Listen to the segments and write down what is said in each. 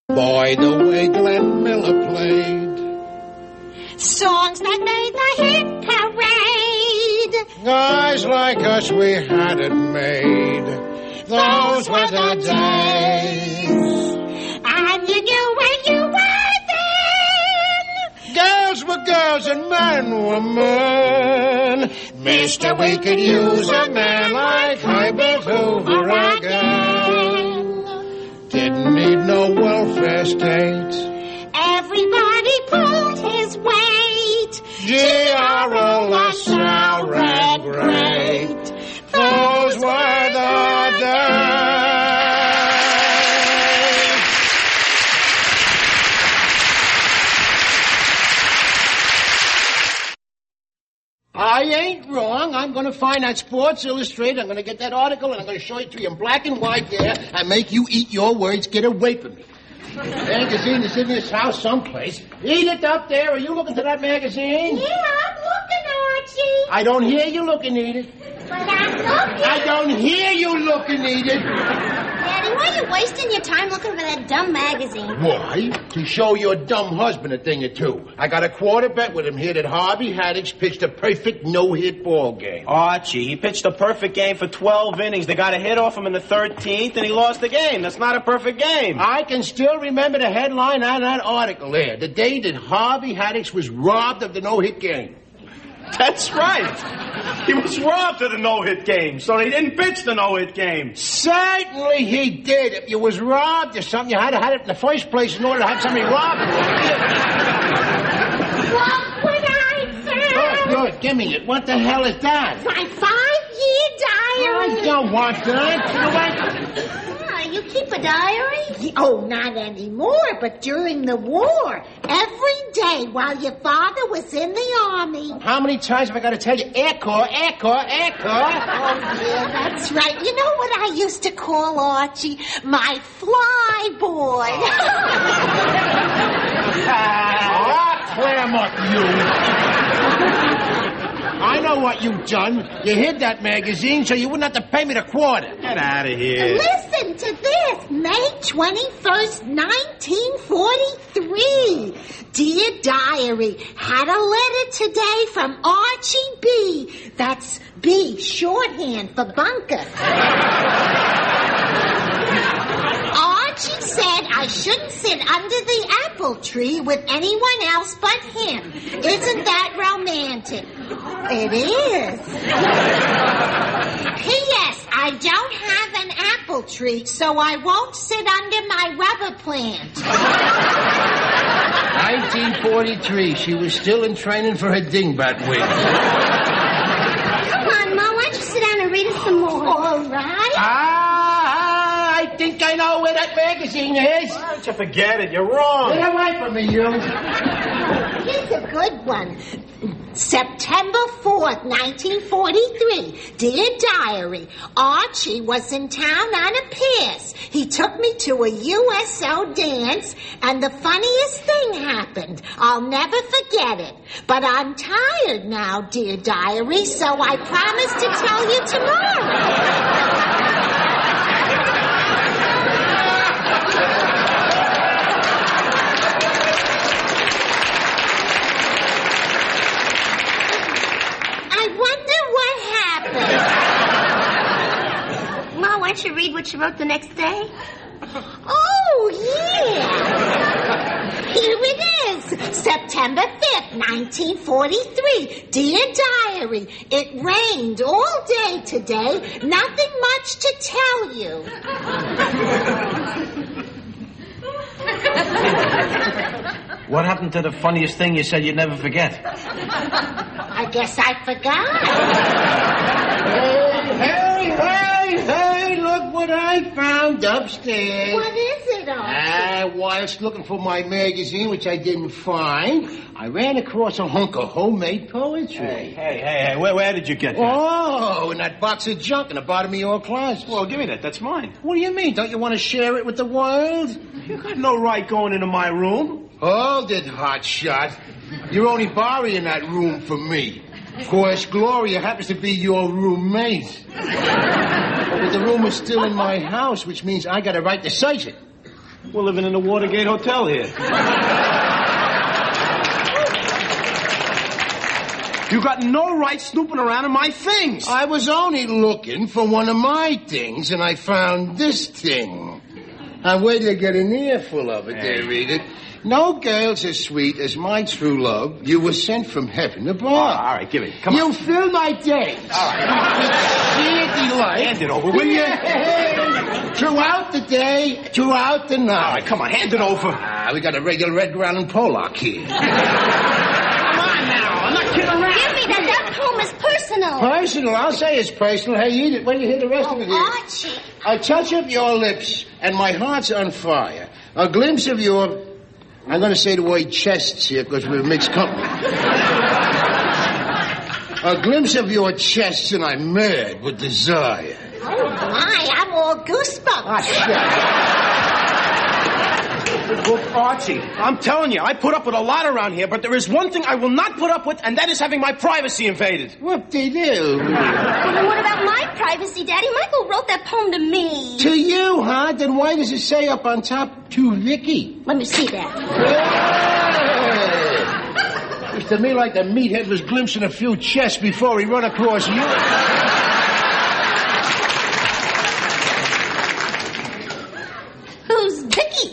By the way Glenn Miller played songs that made the hit parade. Guys like us, we had it made. Those were the days. And you knew where you were then. Girls were girls and men were men. Mister, we could use a man like Herbert Hoover again. Didn't need no welfare state. Everybody pulled his weight. G.R.O. LaSalle ran great. Those were the days. I ain't wrong. I'm going to find that Sports Illustrated. I'm going to get that article, and I'm going to show it to you in black and white there and make you eat your words. Get away from me. Magazine is in this house someplace. Eat it up there. Are you looking to that magazine? Yeah, I'm looking, Archie. I don't hear you looking, Edith. But I'm looking. I don't hear you looking, Edith. Daddy, why are you wasting your time looking for that dumb magazine? Why? To show your dumb husband a thing or two. I got a quarter bet with him here that Harvey Haddix pitched a perfect no-hit ball game. Archie, he pitched a perfect game for 12 innings. They got a hit off him in the 13th, and he lost the game. That's not a perfect game. I can still remember the headline on that article there. The day that Harvey Haddix was robbed of the no-hit game. That's right. He was robbed of the no-hit game, so they didn't pitch the no-hit game. Certainly he did. If you was robbed or something, you had to have it in the first place in order to have somebody rob you. Look what I found. Good. Give me it. What the hell is that? My 5-year diary. I don't want that. You keep a diary? Oh, not anymore, but during the war. Every day while your father was in the army. How many times have I got to tell you? Air Corps, Air Corps, Air Corps. Oh, yeah, that's right. You know what I used to call Archie? My fly boy. Clam up, you. I know what you've done. You hid that magazine so you wouldn't have to pay me the quarter. Get out of here. Listen to this. May 21st, 1943. Dear Diary, had a letter today from Archie B. That's B, shorthand for bunker. Archie said I shouldn't sit under the apple tree with anyone else but him. Isn't that romantic? It is. P.S. I don't have an apple tree, so I won't sit under my rubber plant. 1943. She was still in training for her dingbat wig. Come on, Ma, why don't you sit down and read us some more? All right. I think I know where that magazine is. Why don't you forget it? You're wrong. Get away from me, you. Here's a good one. September 4th, 1943. Dear Diary, Archie was in town on a piss. He took me to a USO dance, and the funniest thing happened. I'll never forget it. But I'm tired now, dear Diary, so I promise to tell you tomorrow. Why don't you read what you wrote the next day? Oh, yeah. Here it is. September 5th, 1943. Dear Diary, it rained all day today. Nothing much to tell you. What happened to the funniest thing you said you'd never forget? I guess I forgot. Hey, look what I found upstairs. What is it, Archie? Whilst looking for my magazine, which I didn't find, I ran across a hunk of homemade poetry. Hey, where did you get that? Oh, in that box of junk in the bottom of your closet. Well, give me that. That's mine. What do you mean? Don't you want to share it with the world? You got no right going into my room. Hold it, hotshot. You're only borrowing that room for me. Of course, Gloria happens to be your roommate. But the room is still in my house, which means I got a right to search it. We're living in the Watergate Hotel here. You got no right snooping around in my things. I was only looking for one of my things, and I found this thing. And wait till you get an earful of it there, read it. No girl's as sweet as my true love. You were sent from heaven above. All right, give it. Come on. You fill my days. All right. Sheer delight. Hand it over, will you? Throughout the day, throughout the night. All right, come on, hand it over. We got a regular Edgar Allan Pollock here. Come on now, I'm not kidding around. Give me that. That poem is personal. Personal? I'll say it's personal. Hey, eat it when you hear the rest of it here. Archie. A touch of your lips, and my heart's on fire. A glimpse of your... I'm going to say the word chests here because we're mixed company. A glimpse of your chests, and I'm mad with desire. Oh, my, I'm all goosebumps. Look, Archie, I'm telling you, I put up with a lot around here, but there is one thing I will not put up with, and that is having my privacy invaded. Whoop-de-doo. Well, then what about my privacy, Daddy? Michael wrote that poem to me. To you, huh? Then why does it say up on top, to Vicky? Let me see that. Hey! Looks to me like the meathead was glimpsing a few chests before he run across you. Who's Vicky?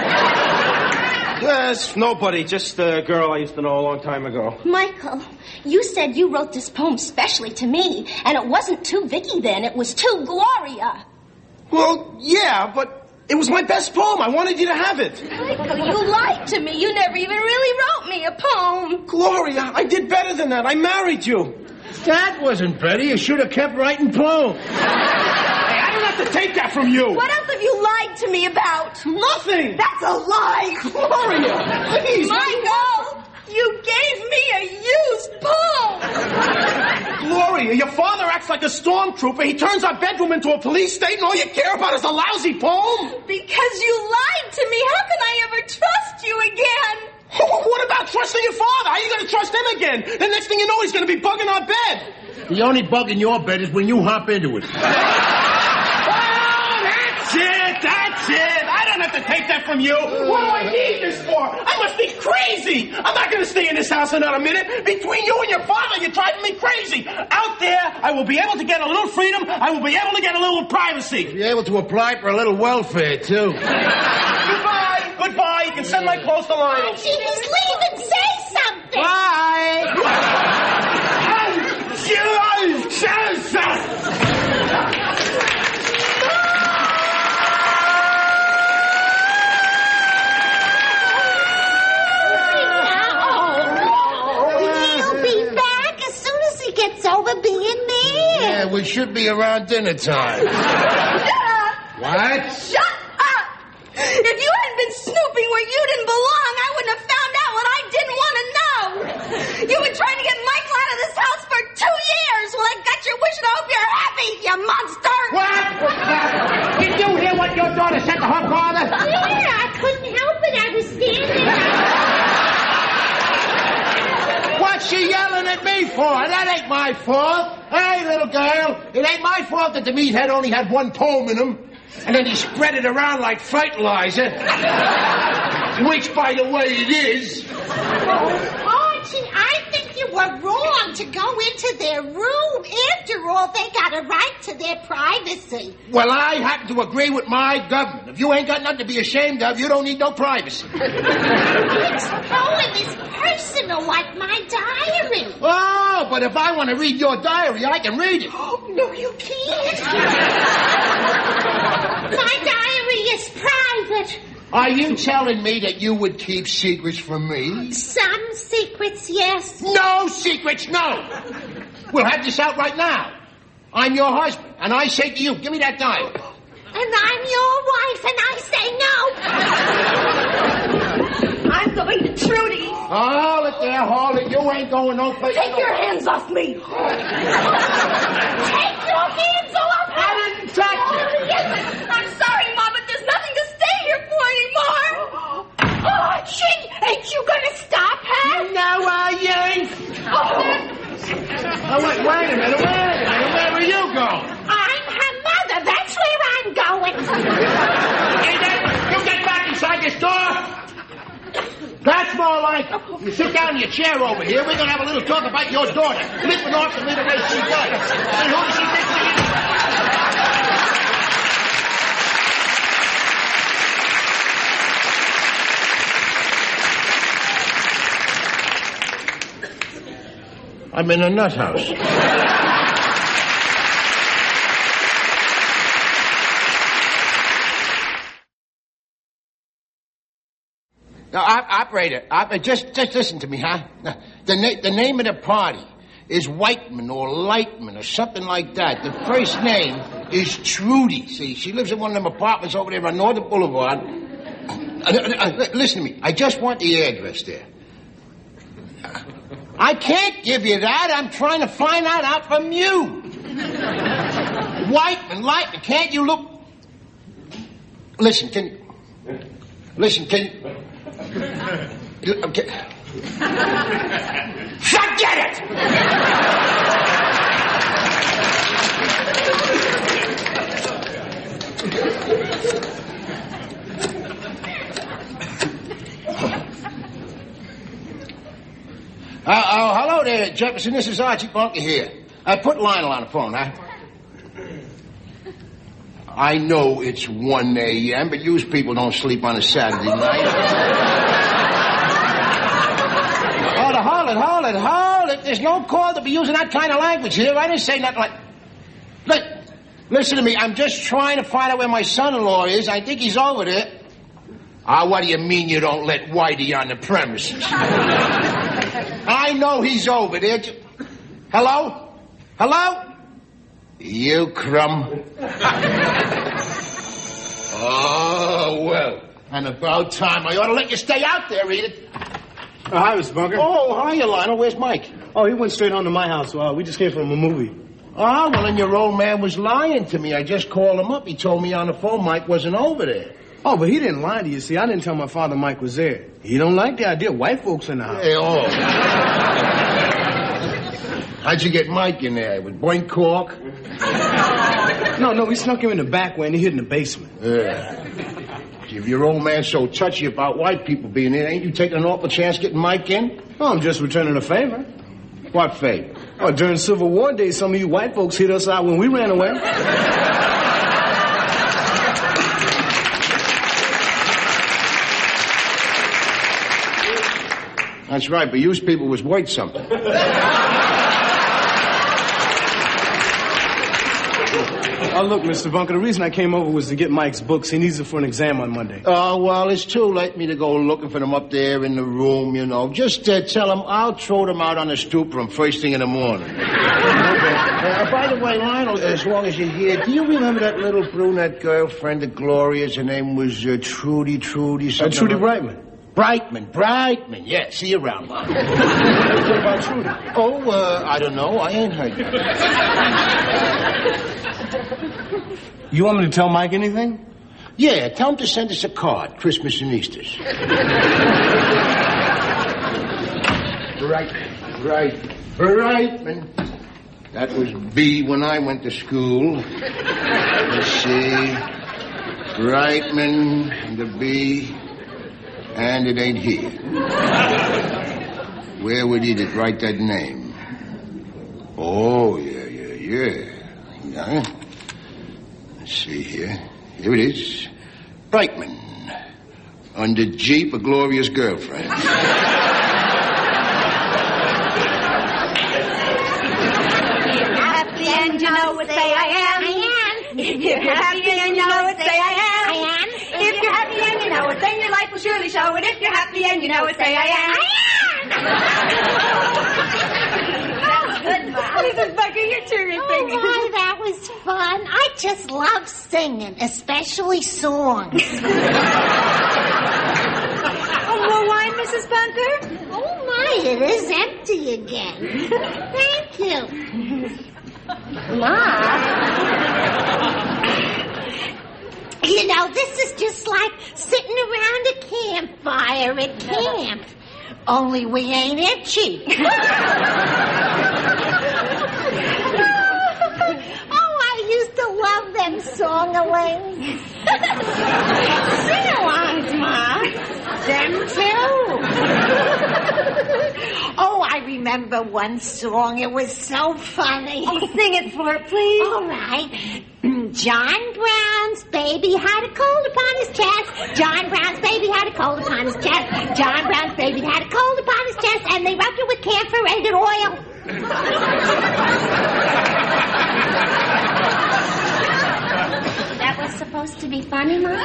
Yes, nobody, just a girl I used to know a long time ago. Michael, you said you wrote this poem specially to me, and it wasn't to Vicky then, it was to Gloria. Well, yeah, but it was my best poem. I wanted you to have it. Michael, you lied to me. You never even really wrote me a poem. Gloria, I did better than that. I married you. That wasn't better. You should have kept writing poems. Hey, I don't have to take that from you. What else have you lied to me about? Nothing. That's a lie. Gloria, please. Michael, you gave me a used poem. Gloria, your father acts like a stormtrooper. He turns our bedroom into a police state, and all you care about is a lousy poem? Because you lied to me. How can I ever trust you again? What about trusting your father? How are you going to trust him again? The next thing you know, he's going to be bugging our bed. The only bug in your bed is when you hop into it. Oh, that's it. That's it. I don't have to take that from you. What do I need this for? I must be crazy. I'm not going to stay in this house another minute. Between you and your father, you're driving me crazy. Out there, I will be able to get a little freedom. I will be able to get a little privacy. Be able to apply for a little welfare, too. Goodbye. Goodbye. You can send my clothes to Lionel. Archie, just leave and say something. Bye. He'll be back as soon as he gets over being there. Yeah, we should be around dinner time. Shut up! What? Shut up! If you hadn't been snooping where you didn't belong, I wouldn't have found out what I didn't want to know. You've been trying to get Michael out of this house for 2 years. Well, I got your wish, and I hope you're happy, you monster! What? Did you hear what your daughter said to her father? Yeah, I couldn't help it. I was standing. What's she yelling at me for? That ain't my fault. Hey, little girl, it ain't my fault that the meathead only had one poem in him. And then he spread it around like fertilizer. Which, by the way, it is. Archie, I think you were wrong to go into their room. After all, they got a right to their privacy. Well, I happen to agree with my government. If you ain't got nothing to be ashamed of, you don't need no privacy. This poem is personal, like my diary. Oh, but if I want to read your diary, I can read it. No, you can't. My diary is private. Are you telling me that you would keep secrets from me? Some secrets, yes. No secrets, no. We'll have this out right now. I'm your husband, and I say to you, give me that diary. And I'm your wife, and I say no. I'm going to Trudy. Hold it there, hold it. You ain't going no place. Take your hands off me. Take your hands off her. I didn't touch you. I'm sorry, Mom, but there's nothing to stay here for anymore. Archie, ain't you gonna stop her? No, I ain't. Oh, wait a minute. Where are you going? I'm her mother. That's where I'm going. Hey, you get back and right? You sit down in your chair over here. We're going to have a little talk about your daughter. Flipping off the middle way she does. And who does she think she is? I'm in a nut house. Now, operator, just listen to me, huh? The name of the party is Whiteman or Lightman or something like that. The first name is Trudy. See, she lives in one of them apartments over there on Northern Boulevard. Listen to me. I just want the address there. I can't give you that. I'm trying to find out from you. Whiteman, Lightman, can't you look? Listen, can you? Okay. Forget it! Hello there, Jefferson. This is Archie Bunker here. Put Lionel on the phone, huh? I know it's 1 a.m., but you people don't sleep on a Saturday night. Hold it. There's no call to be using that kind of language here. I didn't say nothing like... Listen to me. I'm just trying to find out where my son-in-law is. I think he's over there. What do you mean you don't let Whitey on the premises? I know he's over there. Hello? You crumb. Oh, well. And about time. I ought to let you stay out there, Edith. Hi, Mr. Bunker. Oh, hiya, Lionel. Where's Mike? Oh, he went straight on to my house. We just came from a movie. Oh, well, then your old man was lying to me. I just called him up. He told me on the phone Mike wasn't over there. Oh, but he didn't lie to you. See, I didn't tell my father Mike was there. He don't like the idea of white folks in the house. Hey, How'd you get Mike in there? With burnt cork? No, we snuck him in the back way and he hid in the basement. Yeah. If your old man's so touchy about white people being there, ain't you taking an awful chance getting Mike in? Oh, I'm just returning a favor. What favor? Oh, during Civil War days, some of you white folks hit us out when we ran away. That's right, but you people was worth something. Oh, look, Mr. Bunker, the reason I came over was to get Mike's books. He needs it for an exam on Monday. Oh, well, it's too late for me to go looking for them up there in the room, you know. Just tell them I'll throw them out on the stoop room first thing in the morning. By the way, Lionel, as long as you're here, do you remember that little brunette girlfriend of Gloria's? Her name was Trudy something. Trudy Brightman. Brightman. Yeah, see you around, Lionel. What about Trudy? Oh, I don't know. I ain't heard that. You want me to tell Mike anything? Yeah, tell him to send us a card, Christmas and Easter's. Brightman. That was B when I went to school. Let's see. Brightman and the B. And it ain't here. Where would Edith write that name? Oh, yeah. Let's see here. Here it is. Brightman. Under G for Gloria's girlfriend. If you're happy and you know it, say I am. If you're happy and you know it, say I am. If you're happy and you know it, then your life will surely show it. If you're happy and you know it, say I am. Good, Mrs. Bunker, you're terrific. Oh, my, that was fun. I just love singing, especially songs. More wine, Mrs. Bunker? Oh, my, it is empty again. Thank you. Ma? You know, this is just like sitting around a campfire at camp. Only we ain't itchy. Oh, I used to love them song-a-lings. Sing-alongs, Ma. Them too. remember one song. It was so funny. Oh, sing it for her, please. All right. John Brown's baby had a cold upon his chest. John Brown's baby had a cold upon his chest. John Brown's baby had a cold upon his chest, and they rubbed it with camphorated oil. That was supposed to be funny, Mom?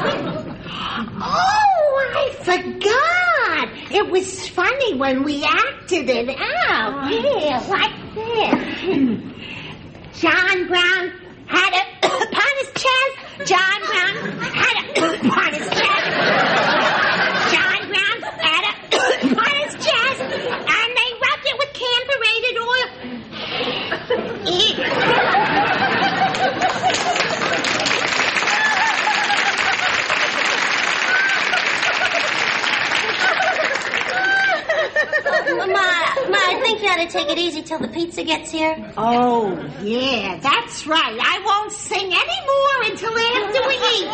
Oh, I forgot. It was funny when we acted it out. Yeah, like this. John Brown had a upon his chest. John Brown had a upon his chest. John Brown had a upon his chest, and they rubbed it with camphorated oil. Ma, I think you ought to take it easy till the pizza gets here. Oh, yeah, that's right. I won't sing any more until after we eat.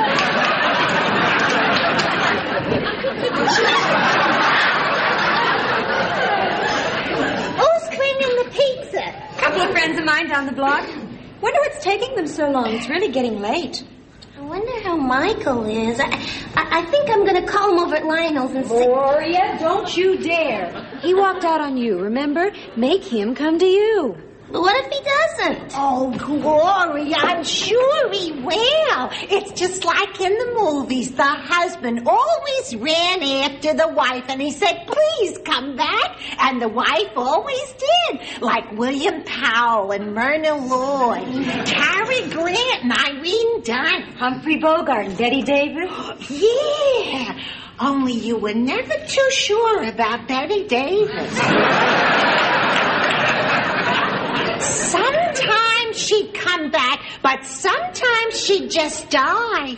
Who's bringing the pizza? A couple of friends of mine down the block. Wonder what's taking them so long. It's really getting late. I wonder how Michael is. I think I'm going to call him over at Lionel's and say... Gloria, don't you dare. He walked out on you, remember? Make him come to you. But what if he doesn't? Oh, Gloria, I'm sure he will. It's just like in the movies. The husband always ran after the wife, and he said, please come back. And the wife always did. Like William Powell and Myrna Loy, Cary Grant and Irene Dunn. Humphrey Bogart and Betty Davis. Yeah, only you were never too sure about Betty Davis. Sometimes she'd come back, but sometimes she'd just die.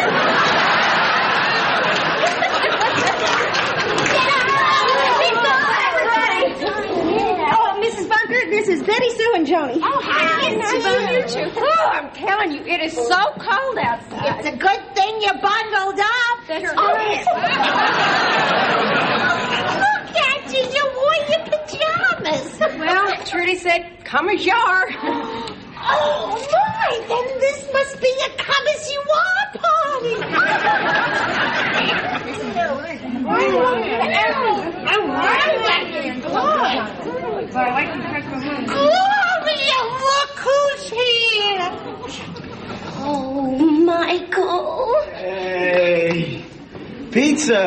Oh, Mrs. Bunker, this is Betty Sue and Joni. Oh, hi, Nice to meet you two. Oh, I'm telling you, it is so cold outside. It's a good thing you're bundled up. That's Oh, right. look at you. You wore your pajamas. Well, Trudy said, come as you are. Oh, my. Then this must be a come-as-you-are party. Gloria, look who's here. Oh, Michael. Hey, pizza.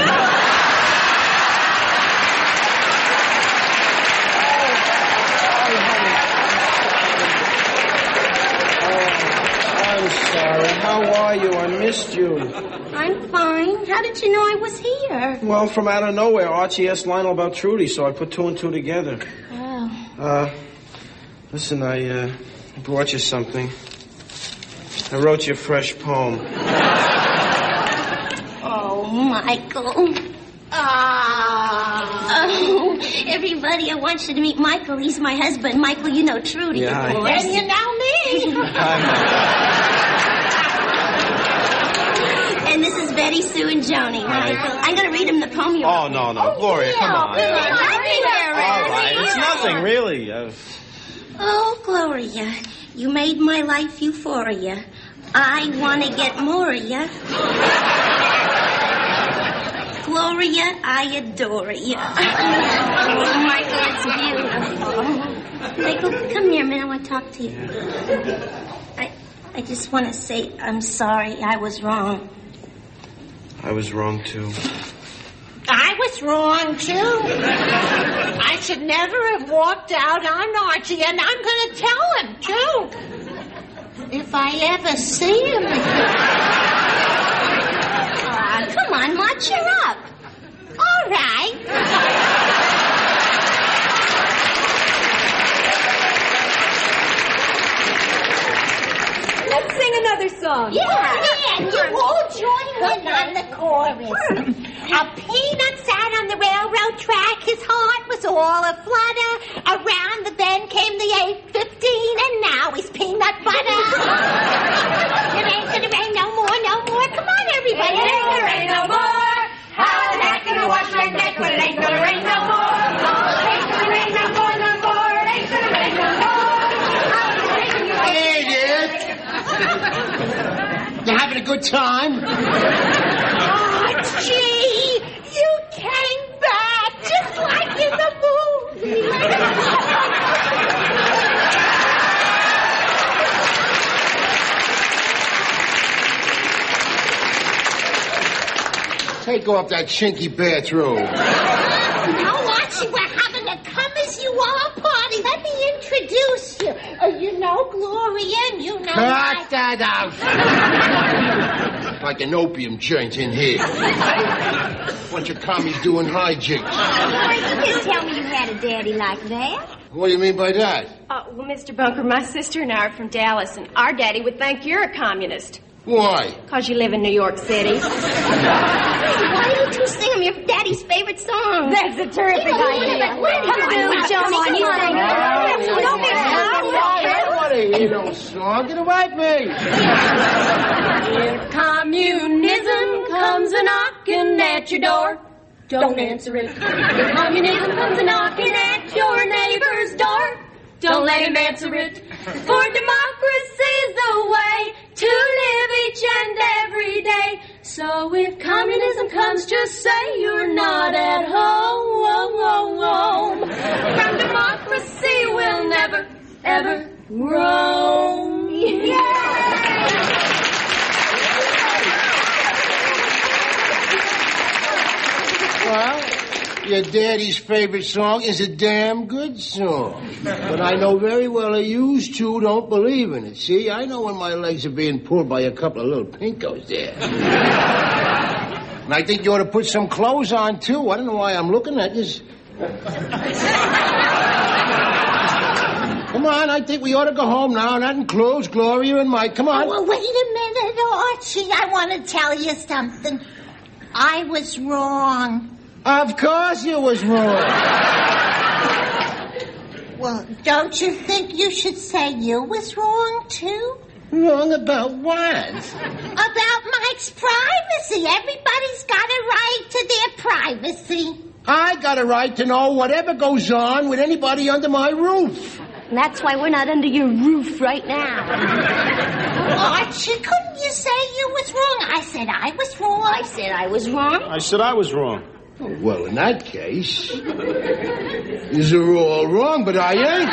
I'm sorry. How are you? I missed you. I'm fine. How did you know I was here? Well, from out of nowhere, Archie asked Lionel about Trudy, so I put two and two together. Oh. Listen, I brought you something. I wrote you a fresh poem. Oh, Michael. Oh, everybody, I want you to meet Michael. He's my husband. Michael, you know Trudy, Yeah, of course. And you know me. And this is Betty, Sue, and Joni, Michael. I'm going to read him the poem you Oh, no. Gloria, come on. All All right, it's nothing, really. Oh, Gloria, you made my life euphoria. I want to get more of ya. Gloria, I adore you. Oh, Michael, it's beautiful. Michael, come here a minute. I want to talk to you. I just want to say I'm sorry. I was wrong. I was wrong, too. I was wrong, too. I should never have walked out on Archie, and I'm going to tell him, too. If I ever see him again. Come on, Ma, cheer up. All right. Let's sing another song. Yeah, and you all join in on the chorus. A peanut sat on the railroad track. His heart was all aflutter. Around the bend came the 8:15, and now he's peanut butter. It ain't gonna rain no more, no more. Come on, everybody. It ain't gonna rain no more. How the heck can I wash my neck when it ain't gonna rain no more? good time? Archie, you came back just like in the movie. Take off that chinky bathrobe. No, Archie, we're having a come-as-you-are party. Let me introduce you. You know Gloria, and you know... Cut that out. Like an opium joint in here. Bunch of commies doing hijinks. You didn't tell me you had a daddy like that. What do you mean by that? Well, Mr. Bunker, my sister and I are from Dallas, and our daddy would think you're a communist. Why? Because you live in New York City. Why didn't you sing him your daddy's favorite song? That's a terrific idea. What did you do, Johnny? Come on, don't be I want to hear no song. Get away from me. If communism comes a-knocking at your door, don't answer it. If communism comes a-knocking at your neighbor's door, don't let him answer it. For democracy's the way to live each and every day. So if communism comes, just say you're not at home. From democracy we'll never, ever roam. Well, your daddy's favorite song is a damn good song. But I know very well that you two don't believe in it. See, I know when my legs are being pulled by a couple of little pinkos there. And I think you ought to put some clothes on, too. I don't know why I'm looking at this. Come on, I think we ought to go home now. Nothing close, Gloria and Mike. Come on. Oh, well, wait a minute, Archie. I want to tell you something. I was wrong. Of course you was wrong. Well, don't you think you should say you was wrong, too? Wrong about what? About Mike's privacy. Everybody's got a right to their privacy. I got a right to know whatever goes on with anybody under my roof. And that's why we're not under your roof right now. Archie, couldn't you say you was wrong? I said I was wrong. I said I was wrong. I said I was wrong. Well, in that case, you're all wrong, but I ain't.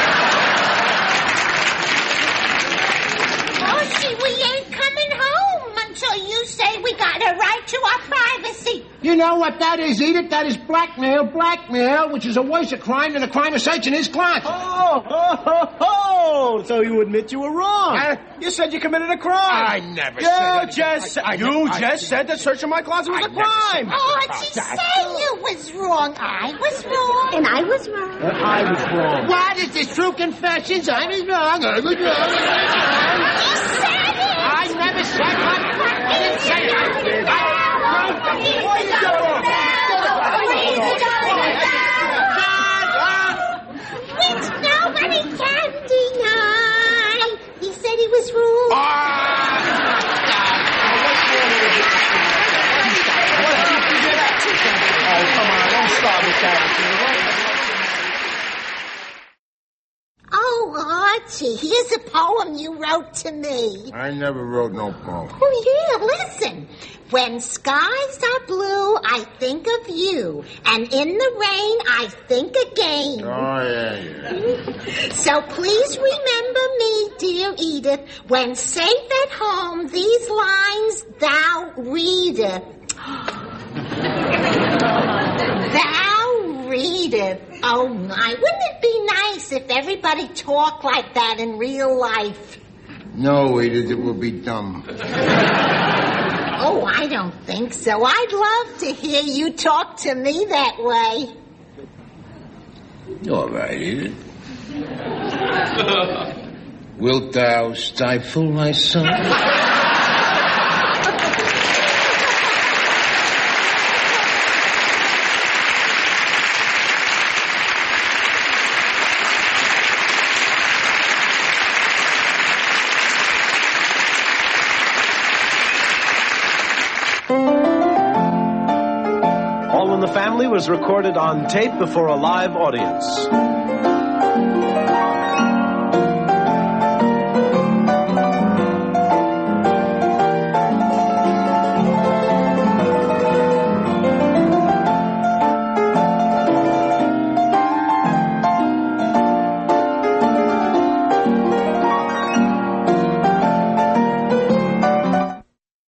Archie, we ain't coming home until you say we got a right to our privacy. You know what that is, Edith? That is blackmail, which is a worse crime than a crime of searching his closet. Oh, so you admit you were wrong. You said you committed a crime. I never said that. You just said that searching my closet was a crime. Archie, say you was wrong. I was wrong. And I was wrong. I was wrong. What is this, true confessions? I was wrong. You said it. I never said what. I didn't say it. Which nobody can deny. He said he was wrong. Oh, come on, don't start with that. Oh, Archie, here's a poem you wrote to me. I never wrote no poem. Oh, yeah, listen. When skies are blue, I think of you. And in the rain, I think again. Oh, yeah. So please remember me, dear Edith, when safe at home, these lines thou readeth. Thou readeth. Oh, my. Wouldn't it be nice if everybody talked like that in real life? No, Edith, it would be dumb. Oh, I don't think so. I'd love to hear you talk to me that way. All right, Edith. Wilt thou stifle my son? All in the Family was recorded on tape before a live audience.